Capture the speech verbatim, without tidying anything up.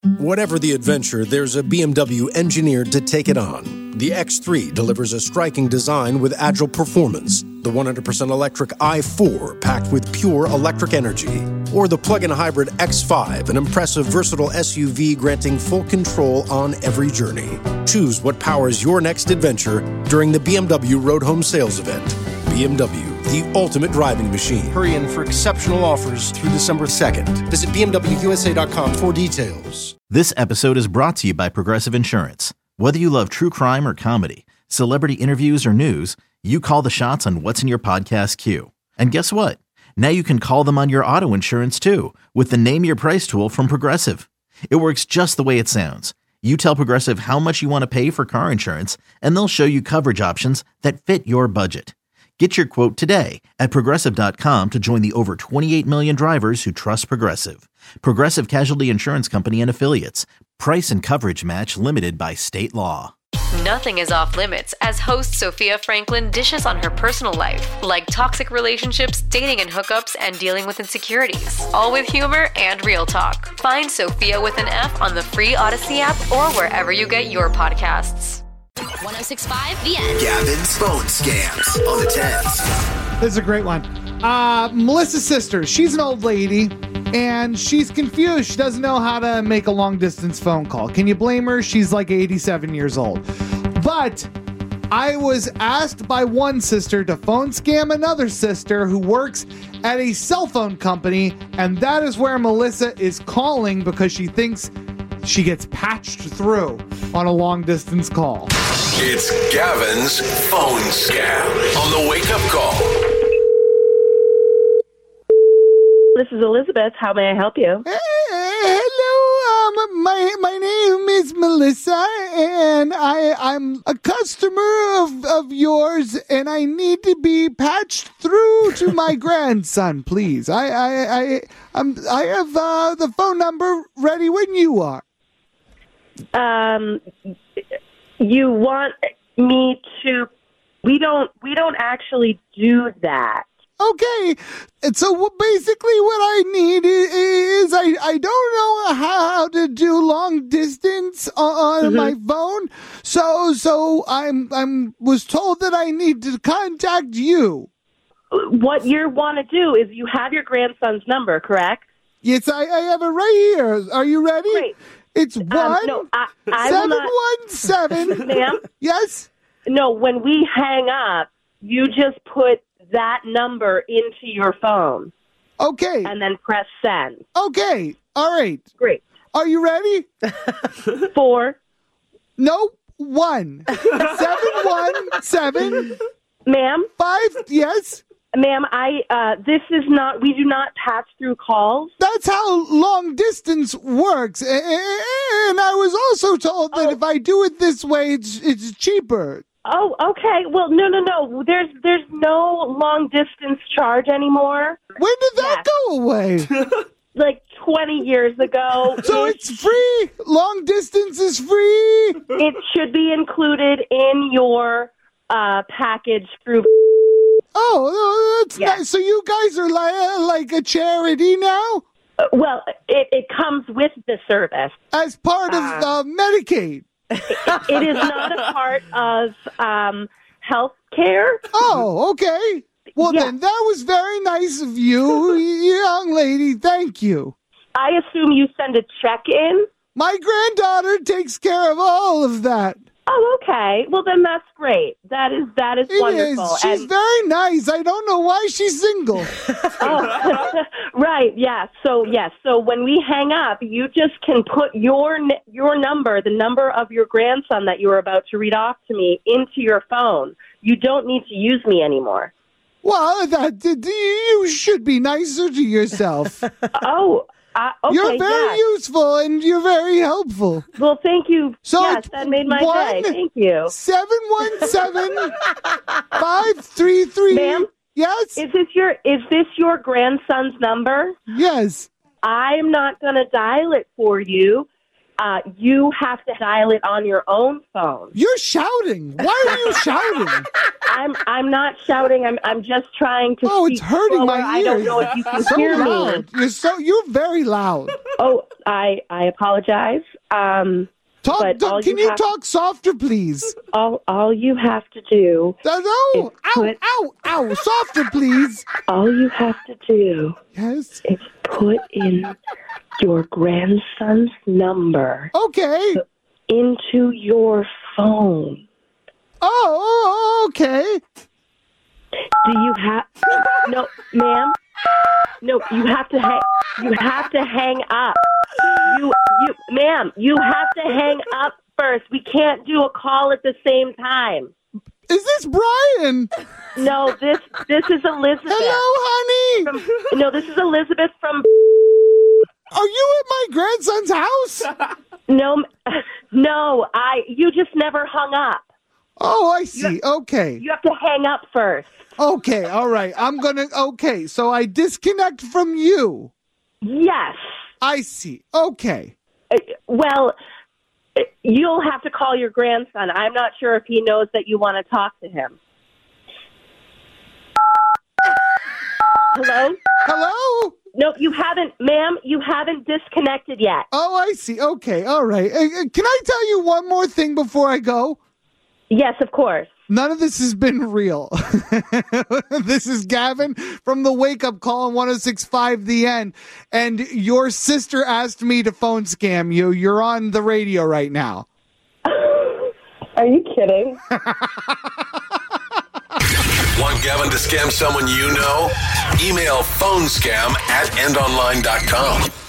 Whatever the adventure, there's a B M W engineered to take it on. The X three delivers a striking design with agile performance. The one hundred percent electric i four packed with pure electric energy. Or the plug-in hybrid X five, an impressive versatile S U V granting full control on every journey. Choose what powers your next adventure during the B M W Road Home Sales Event. B M W, the ultimate driving machine. Hurry in for exceptional offers through December second. Visit B M W U S A dot com for details. This episode is brought to you by Progressive Insurance. Whether you love true crime or comedy, celebrity interviews or news, you call the shots on what's in your podcast queue. And guess what? Now you can call them on your auto insurance too with the Name Your Price tool from Progressive. It works just the way it sounds. You tell Progressive how much you want to pay for car insurance, and they'll show you coverage options that fit your budget. Get your quote today at Progressive dot com to join the over twenty-eight million drivers who trust Progressive. Progressive Casualty Insurance Company and Affiliates. Price and coverage match limited by state law. Nothing is off limits as host Sophia Franklin dishes on her personal life, like toxic relationships, dating and hookups, and dealing with insecurities. All with humor and real talk. Find Sophia with an F on the free Odyssey app or wherever you get your podcasts. one oh six point five The End. Gavin's phone scams on the tens. This is a great one. Uh, Melissa's sister, she's an old lady, and she's confused. She doesn't know how to make a long-distance phone call. Can you blame her? She's like eighty-seven years old. But I was asked by one sister to phone scam another sister who works at a cell phone company, and that is where Melissa is calling because she thinks she gets patched through on a long-distance call. It's Gavin's phone scam on the Wake Up Call. This is Elizabeth. How may I help you? Hey, hello, um, my my name is Melissa, and I I'm a customer of, of yours, and I need to be patched through to my grandson, please. I I I I'm, I have uh, the phone number ready when you are. Um, you want me to? We don't. We don't actually do that. Okay, and so what- basically what I need i- is I, I don't know how to do long distance on Mm-hmm. my phone, so so I'm I'm was told that I need to contact you. What you want to do is you have your grandson's number, correct? Yes, I, I have it right here. Are you ready? Great. It's one Um, no, I, I will seven not. one seven. Ma'am? Yes. No, when we hang up, you just put that number into your phone Okay. and then press send. Okay. All right. Great. Are you ready? Four. No. One seven one seven Ma'am? five. Yes. Ma'am, I, uh, this is not, we do not patch through calls. That's how long distance works. A- a- And I was also told that Oh. if I do it this way, it's it's cheaper. Oh, okay. Well, no, no, no. There's there's no long distance charge anymore. When did that Yes. go away? Like twenty years ago. So it's free? Long distance is free? It should be included in your uh, package through. Oh, that's Yes. nice. So you guys are li- like a charity now? Uh, well, it, it comes with the service. As part of Uh, uh, Medicaid? It is not a part of um, health care. Oh, okay. Well, Yeah. then that was very nice of you, young lady. Thank you. I assume you send a check in. My granddaughter takes care of all of that. Oh, okay. Well, then that's great. That is that is It is. wonderful. She's And- very nice. I don't know why she's single. Oh, right. Yeah. So yes. So when we hang up, you just can put your n- your number, the number of your grandson that you were about to read off to me, into your phone. You don't need to use me anymore. Well, that you should be nicer to yourself. Oh. Uh, okay. You're very yes. useful and you're very helpful. Well, thank you. So yes, it's that made my one, day. Thank you. Seven one seven five three three. Ma'am? Yes. Is this your is this your grandson's number? Yes. I'm not going to dial it for you. uh, you have to dial it on your own phone. You're shouting. Why are you shouting? I'm I'm not shouting. I'm I'm just trying to. Oh, it's speak hurting slower. my I ears. don't know if you can so hear loud. me. You're so you're very loud. Oh, I I apologize. Um, Talk. but all talk can you you have- talk softer, please? all all you have to do. No, no. It's Ow, put- ow, ow. Softer, please. All you have to do Yes. is put in your grandson's number Okay. into your phone. Oh, oh, okay. Do you have no, ma'am? No, you have to hang. You have to hang up. You, you, ma'am, you have to hang up first. We can't do a call at the same time. Is this Brian? No, this this is Elizabeth. Hello, honey. From, no, this is Elizabeth from. Are you at my grandson's house? No, no, I. You just never hung up. Oh, I see. Okay. You have to hang up first. Okay. All right. I'm gonna. Okay. So I disconnect from you. Yes. I see. Okay. Uh, Well, uh, you'll have to call your grandson. I'm not sure if he knows that you want to talk to him. Hello? Hello. No, you haven't, ma'am. You haven't disconnected yet. Oh, I see. Okay. All right. Uh, uh, Can I tell you one more thing before I go? Yes, of course. None of this has been real. This is Gavin from the Wake Up Call on one oh six point five The End. And your sister asked me to phone scam you. You're on the radio right now. Are you kidding? Want Gavin to scam someone you know? Email phonescam at endonline dot com.